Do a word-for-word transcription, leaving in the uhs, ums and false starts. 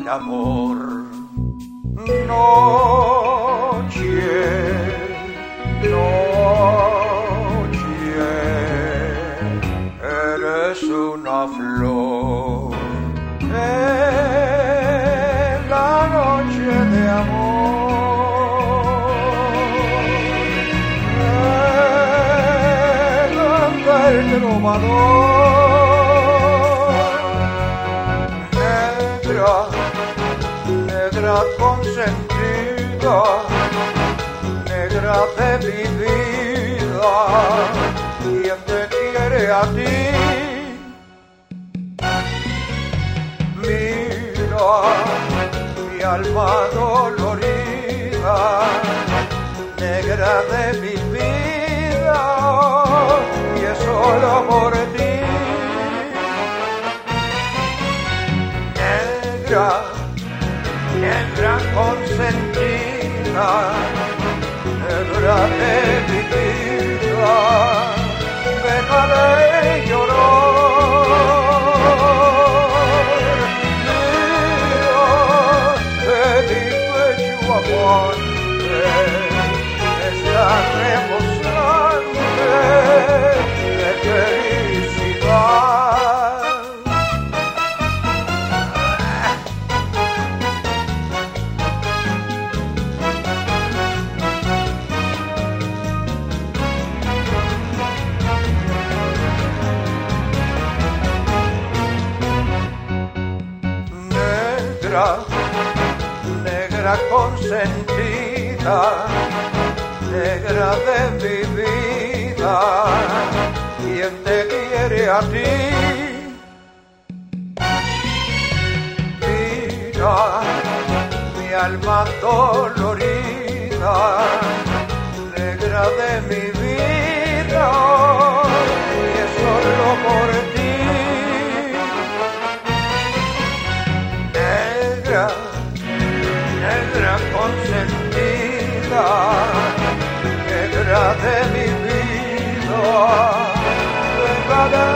el amor. Noche, noche, eres una flor en la noche de amor. Canta el trovador, negra, negra consentida, negra de mi vida, ¿quién te quiere a ti? Mira mi alma dolorida, negra de mi vida, y es solo por ti. Negra, negra consentida, negra de mi vida, deja de llorar. Mira en mi pecho amante, está rebosante de felicidad. Negra, negra consentida, negra de mi vida, ¿quién te quiere a ti? Mira mi alma dolorida, negra de mi vida, y es solo por ti. Negra, negra consentida, negra de mi vida, negra de